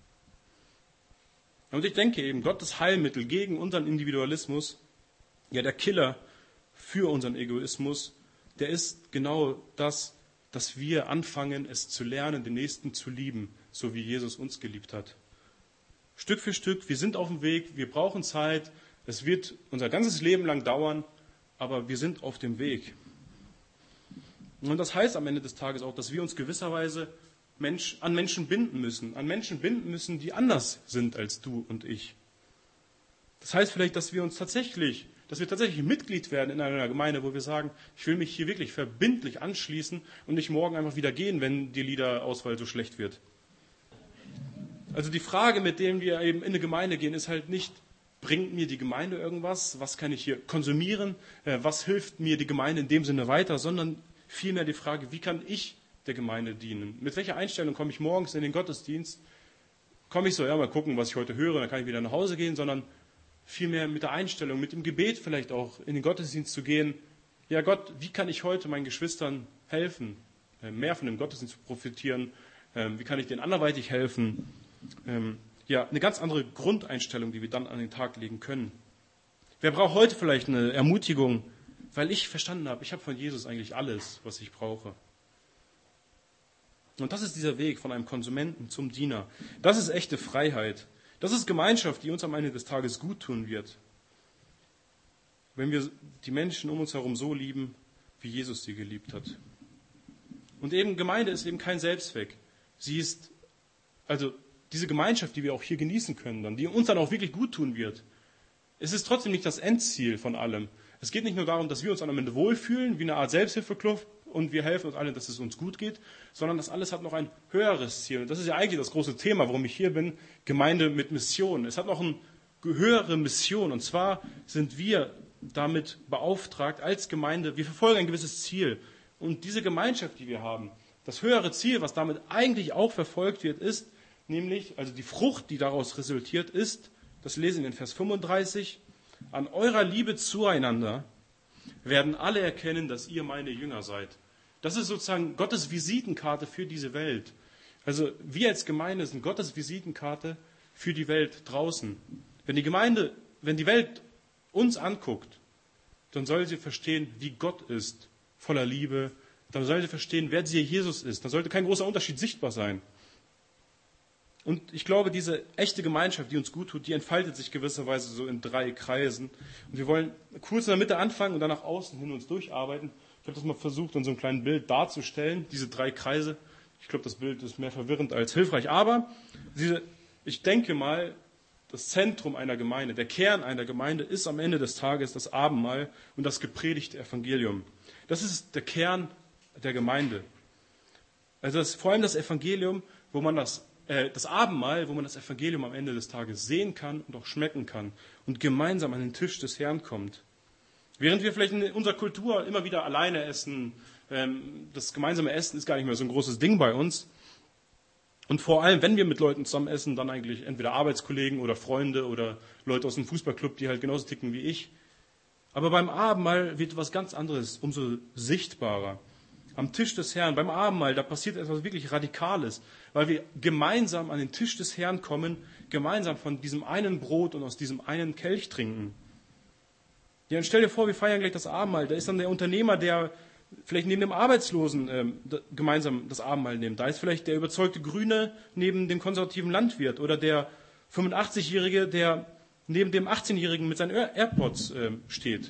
Und ich denke eben, Gottes Heilmittel gegen unseren Individualismus, ja der Killer für unseren Egoismus, der ist genau das, dass wir anfangen, es zu lernen, den Nächsten zu lieben, so wie Jesus uns geliebt hat. Stück für Stück, wir sind auf dem Weg, wir brauchen Zeit, es wird unser ganzes Leben lang dauern, aber wir sind auf dem Weg. Und das heißt am Ende des Tages auch, dass wir uns gewisserweise Mensch, an Menschen binden müssen, an Menschen binden müssen, die anders sind als du und ich. Das heißt vielleicht, dass wir uns tatsächlich dass wir tatsächlich Mitglied werden in einer Gemeinde, wo wir sagen, ich will mich hier wirklich verbindlich anschließen und nicht morgen einfach wieder gehen, wenn die Liederauswahl so schlecht wird. Also die Frage, mit der wir eben in eine Gemeinde gehen, ist halt nicht, bringt mir die Gemeinde irgendwas, was kann ich hier konsumieren, was hilft mir die Gemeinde in dem Sinne weiter, sondern vielmehr die Frage, wie kann ich der Gemeinde dienen? Mit welcher Einstellung komme ich morgens in den Gottesdienst? Komme ich so, ja, mal gucken, was ich heute höre, dann kann ich wieder nach Hause gehen, sondern vielmehr mit der Einstellung, mit dem Gebet vielleicht auch in den Gottesdienst zu gehen. Ja Gott, wie kann ich heute meinen Geschwistern helfen, mehr von dem Gottesdienst zu profitieren? Wie kann ich denen anderweitig helfen? Ja, eine ganz andere Grundeinstellung, die wir dann an den Tag legen können. Wer braucht heute vielleicht eine Ermutigung, weil ich verstanden habe, ich habe von Jesus eigentlich alles, was ich brauche. Und das ist dieser Weg von einem Konsumenten zum Diener. Das ist echte Freiheit. Das ist Gemeinschaft, die uns am Ende des Tages gut tun wird. Wenn wir die Menschen um uns herum so lieben, wie Jesus sie geliebt hat. Und eben Gemeinde ist eben kein Selbstzweck. Sie ist, also diese Gemeinschaft, die wir auch hier genießen können, dann, die uns dann auch wirklich gut tun wird. Es ist trotzdem nicht das Endziel von allem. Es geht nicht nur darum, dass wir uns am Ende wohlfühlen, wie eine Art Selbsthilfeclub, und wir helfen uns allen, dass es uns gut geht, sondern das alles hat noch ein höheres Ziel. Und das ist ja eigentlich das große Thema, warum ich hier bin, Gemeinde mit Mission. Es hat noch eine höhere Mission, und zwar sind wir damit beauftragt als Gemeinde, wir verfolgen ein gewisses Ziel. Und diese Gemeinschaft, die wir haben, das höhere Ziel, was damit eigentlich auch verfolgt wird, ist, nämlich, also die Frucht, die daraus resultiert, ist, das lesen wir in Vers fünfunddreißig, an eurer Liebe zueinander werden alle erkennen, dass ihr meine Jünger seid. Das ist sozusagen Gottes Visitenkarte für diese Welt. Also wir als Gemeinde sind Gottes Visitenkarte für die Welt draußen. Wenn die Gemeinde, wenn die Welt uns anguckt, dann soll sie verstehen, wie Gott ist, voller Liebe. Dann soll sie verstehen, wer dieser Jesus ist. Dann sollte kein großer Unterschied sichtbar sein. Und ich glaube, diese echte Gemeinschaft, die uns gut tut, die entfaltet sich gewisserweise so in drei Kreisen. Und wir wollen kurz in der Mitte anfangen und dann nach außen hin uns durcharbeiten. Ich habe das mal versucht, in so einem kleinen Bild darzustellen, diese drei Kreise. Ich glaube, das Bild ist mehr verwirrend als hilfreich. Aber diese, ich denke mal, das Zentrum einer Gemeinde, der Kern einer Gemeinde ist am Ende des Tages das Abendmahl und das gepredigte Evangelium. Das ist der Kern der Gemeinde. Also das, vor allem das Evangelium, wo man das das Abendmahl, wo man das Evangelium am Ende des Tages sehen kann und auch schmecken kann und gemeinsam an den Tisch des Herrn kommt. Während wir vielleicht in unserer Kultur immer wieder alleine essen, das gemeinsame Essen ist gar nicht mehr so ein großes Ding bei uns. Und vor allem, wenn wir mit Leuten zusammen essen, dann eigentlich entweder Arbeitskollegen oder Freunde oder Leute aus dem Fußballclub, die halt genauso ticken wie ich. Aber beim Abendmahl wird was ganz anderes, umso sichtbarer. Am Tisch des Herrn, beim Abendmahl, da passiert etwas wirklich Radikales, weil wir gemeinsam an den Tisch des Herrn kommen, gemeinsam von diesem einen Brot und aus diesem einen Kelch trinken. Ja, und stell dir vor, wir feiern gleich das Abendmahl. Da ist dann der Unternehmer, der vielleicht neben dem Arbeitslosen äh, gemeinsam das Abendmahl nimmt. Da ist vielleicht der überzeugte Grüne neben dem konservativen Landwirt oder der fünfundachtzigjährige, der neben dem achtzehnjährigen mit seinen AirPods äh, steht.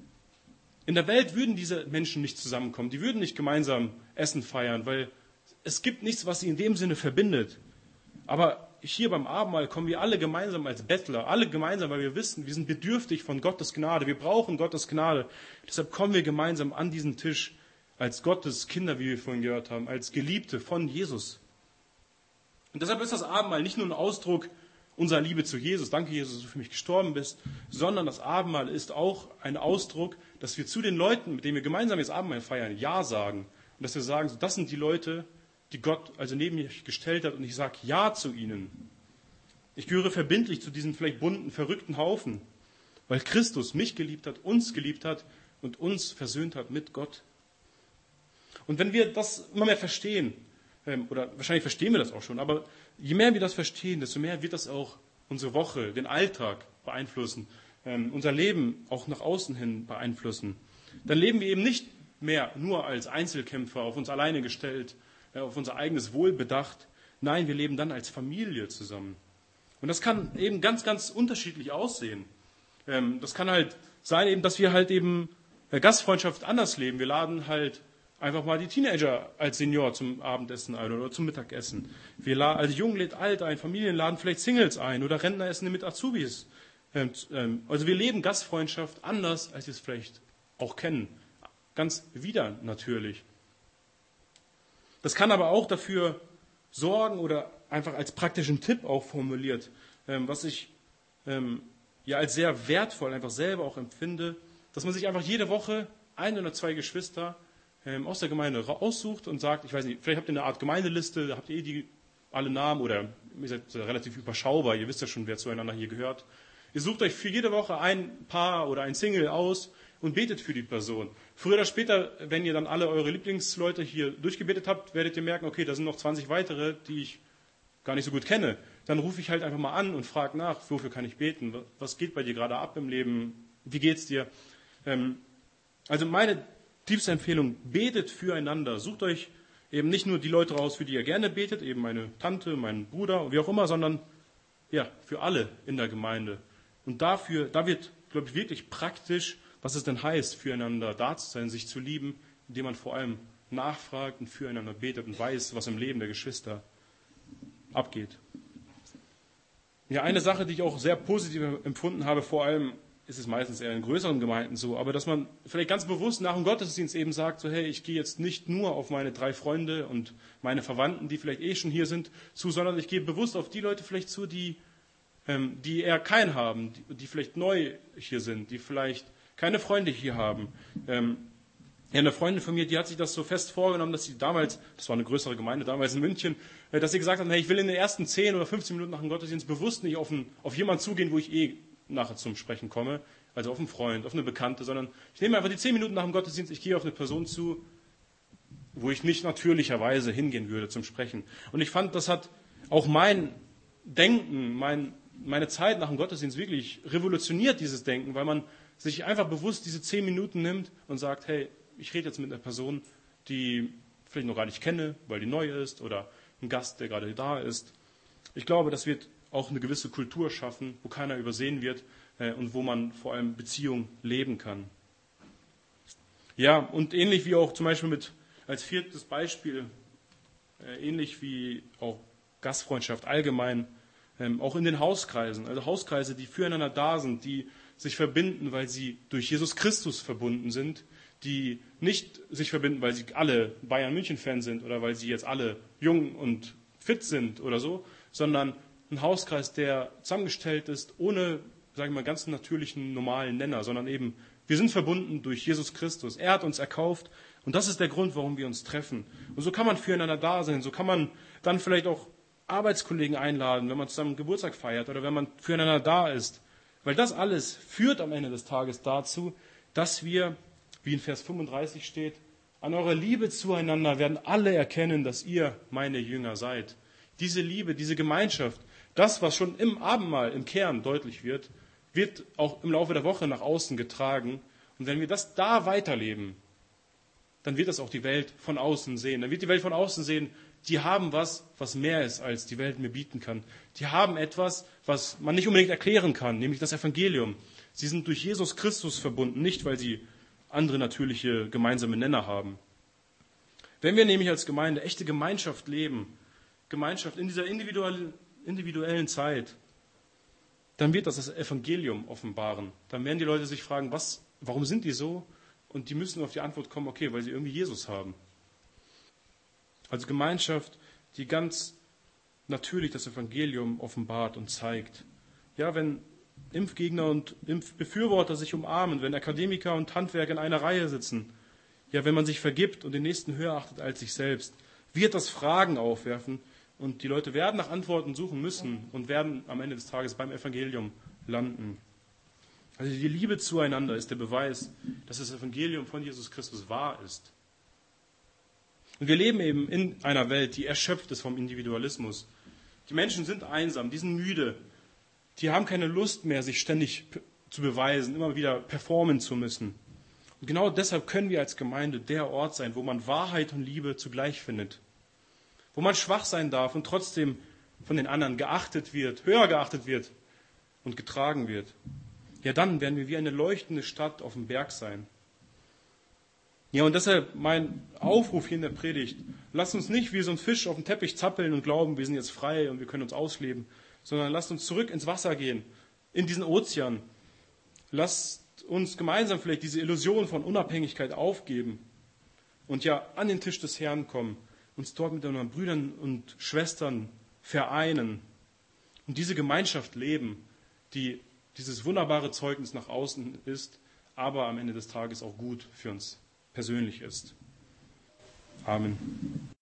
In der Welt würden diese Menschen nicht zusammenkommen, die würden nicht gemeinsam Essen feiern, weil es gibt nichts, was sie in dem Sinne verbindet. Aber hier beim Abendmahl kommen wir alle gemeinsam als Bettler, alle gemeinsam, weil wir wissen, wir sind bedürftig von Gottes Gnade, wir brauchen Gottes Gnade. Deshalb kommen wir gemeinsam an diesen Tisch als Gottes Kinder, wie wir vorhin gehört haben, als Geliebte von Jesus. Und deshalb ist das Abendmahl nicht nur ein Ausdruck unserer Liebe zu Jesus, danke Jesus, dass du für mich gestorben bist, sondern das Abendmahl ist auch ein Ausdruck, dass wir zu den Leuten, mit denen wir gemeinsam jetzt Abendmahl feiern, Ja sagen. Und dass wir sagen, so, das sind die Leute, die Gott also neben mich gestellt hat und ich sage Ja zu ihnen. Ich gehöre verbindlich zu diesem vielleicht bunten, verrückten Haufen, weil Christus mich geliebt hat, uns geliebt hat und uns versöhnt hat mit Gott. Und wenn wir das immer mehr verstehen, oder wahrscheinlich verstehen wir das auch schon, aber je mehr wir das verstehen, desto mehr wird das auch unsere Woche, den Alltag beeinflussen, unser Leben auch nach außen hin beeinflussen. Dann leben wir eben nicht mehr nur als Einzelkämpfer, auf uns alleine gestellt, auf unser eigenes Wohl bedacht. Nein, wir leben dann als Familie zusammen. Und das kann eben ganz, ganz unterschiedlich aussehen. Das kann halt sein, eben, dass wir halt eben Gastfreundschaft anders leben. Wir laden halt einfach mal die Teenager als Senior zum Abendessen ein oder zum Mittagessen. Wir laden, also Jungen lädt alt ein, Familien laden vielleicht Singles ein oder Rentner essen mit Azubis. Also wir leben Gastfreundschaft anders, als wir es vielleicht auch kennen. Ganz wieder natürlich. Das kann aber auch dafür sorgen oder einfach als praktischen Tipp auch formuliert, was ich ja als sehr wertvoll einfach selber auch empfinde, dass man sich einfach jede Woche ein oder zwei Geschwister aus der Gemeinde aussucht und sagt, ich weiß nicht, vielleicht habt ihr eine Art Gemeindeliste, da habt ihr eh die, alle Namen oder ihr seid relativ überschaubar, ihr wisst ja schon, wer zueinander hier gehört. Ihr sucht euch für jede Woche ein Paar oder ein Single aus und betet für die Person. Früher oder später, wenn ihr dann alle eure Lieblingsleute hier durchgebetet habt, werdet ihr merken, okay, da sind noch zwanzig weitere, die ich gar nicht so gut kenne. Dann rufe ich halt einfach mal an und frage nach, wofür kann ich beten? Was geht bei dir gerade ab im Leben? Wie geht's dir? Also meine tiefste Empfehlung, betet füreinander. Sucht euch eben nicht nur die Leute raus, für die er gerne betet, eben meine Tante, mein Bruder, wie auch immer, sondern ja, für alle in der Gemeinde. Und dafür, da wird, glaube ich, wirklich praktisch, was es denn heißt, füreinander da zu sein, sich zu lieben, indem man vor allem nachfragt und füreinander betet und weiß, was im Leben der Geschwister abgeht. Ja, eine Sache, die ich auch sehr positiv empfunden habe, vor allem ist es meistens eher in größeren Gemeinden so, aber dass man vielleicht ganz bewusst nach dem Gottesdienst eben sagt, so hey, ich gehe jetzt nicht nur auf meine drei Freunde und meine Verwandten, die vielleicht eh schon hier sind, zu, sondern ich gehe bewusst auf die Leute vielleicht zu, die, ähm, die eher keinen haben, die, die vielleicht neu hier sind, die vielleicht keine Freunde hier haben. Ähm, ja, eine Freundin von mir, die hat sich das so fest vorgenommen, dass sie damals, das war eine größere Gemeinde, damals in München, äh, dass sie gesagt hat, hey, ich will in den ersten zehn oder fünfzehn Minuten nach dem Gottesdienst bewusst nicht auf, einen, auf jemanden zugehen, wo ich eh nachher zum Sprechen komme, also auf einen Freund, auf eine Bekannte, sondern ich nehme einfach die zehn Minuten nach dem Gottesdienst, ich gehe auf eine Person zu, wo ich nicht natürlicherweise hingehen würde zum Sprechen. Und ich fand, das hat auch mein Denken, mein, meine Zeit nach dem Gottesdienst wirklich revolutioniert, dieses Denken, weil man sich einfach bewusst diese zehn Minuten nimmt und sagt, hey, ich rede jetzt mit einer Person, die vielleicht noch gar nicht kenne, weil die neu ist, oder ein Gast, der gerade da ist. Ich glaube, das wird auch eine gewisse Kultur schaffen, wo keiner übersehen wird äh, und wo man vor allem Beziehung leben kann. Ja, und ähnlich wie auch zum Beispiel mit, als viertes Beispiel, äh, ähnlich wie auch Gastfreundschaft allgemein, ähm, auch in den Hauskreisen, also Hauskreise, die füreinander da sind, die sich verbinden, weil sie durch Jesus Christus verbunden sind, die nicht sich verbinden, weil sie alle Bayern-München-Fans sind oder weil sie jetzt alle jung und fit sind oder so, sondern ein Hauskreis, der zusammengestellt ist, ohne, sagen wir mal, ganz natürlichen, normalen Nenner, sondern eben, wir sind verbunden durch Jesus Christus. Er hat uns erkauft und das ist der Grund, warum wir uns treffen. Und so kann man füreinander da sein, so kann man dann vielleicht auch Arbeitskollegen einladen, wenn man zusammen Geburtstag feiert oder wenn man füreinander da ist. Weil das alles führt am Ende des Tages dazu, dass wir, wie in Vers fünfunddreißig steht, an eurer Liebe zueinander werden alle erkennen, dass ihr meine Jünger seid. Diese Liebe, diese Gemeinschaft, das, was schon im Abendmahl, im Kern deutlich wird, wird auch im Laufe der Woche nach außen getragen. Und wenn wir das da weiterleben, dann wird das auch die Welt von außen sehen. Dann wird die Welt von außen sehen, die haben was, was mehr ist, als die Welt mir bieten kann. Die haben etwas, was man nicht unbedingt erklären kann, nämlich das Evangelium. Sie sind durch Jesus Christus verbunden, nicht weil sie andere natürliche gemeinsame Nenner haben. Wenn wir nämlich als Gemeinde echte Gemeinschaft leben, Gemeinschaft in dieser individuellen, individuellen Zeit, dann wird das das Evangelium offenbaren. Dann werden die Leute sich fragen, was, warum sind die so? Und die müssen auf die Antwort kommen, okay, weil sie irgendwie Jesus haben. Also Gemeinschaft, die ganz natürlich das Evangelium offenbart und zeigt. Ja, wenn Impfgegner und Impfbefürworter sich umarmen, wenn Akademiker und Handwerker in einer Reihe sitzen, ja, wenn man sich vergibt und den Nächsten höher achtet als sich selbst, wird das Fragen aufwerfen und die Leute werden nach Antworten suchen müssen und werden am Ende des Tages beim Evangelium landen. Also die Liebe zueinander ist der Beweis, dass das Evangelium von Jesus Christus wahr ist. Und wir leben eben in einer Welt, die erschöpft ist vom Individualismus. Die Menschen sind einsam, die sind müde, die haben keine Lust mehr, sich ständig zu beweisen, immer wieder performen zu müssen. Und genau deshalb können wir als Gemeinde der Ort sein, wo man Wahrheit und Liebe zugleich findet. Wo man schwach sein darf und trotzdem von den anderen geachtet wird, höher geachtet wird und getragen wird. Ja, dann werden wir wie eine leuchtende Stadt auf dem Berg sein. Ja, und deshalb mein Aufruf hier in der Predigt. Lasst uns nicht wie so ein Fisch auf dem Teppich zappeln und glauben, wir sind jetzt frei und wir können uns ausleben, sondern lasst uns zurück ins Wasser gehen, in diesen Ozean. Lasst uns gemeinsam vielleicht diese Illusion von Unabhängigkeit aufgeben und ja an den Tisch des Herrn kommen, uns dort mit unseren Brüdern und Schwestern vereinen und diese Gemeinschaft leben, die dieses wunderbare Zeugnis nach außen ist, aber am Ende des Tages auch gut für uns persönlich ist. Amen.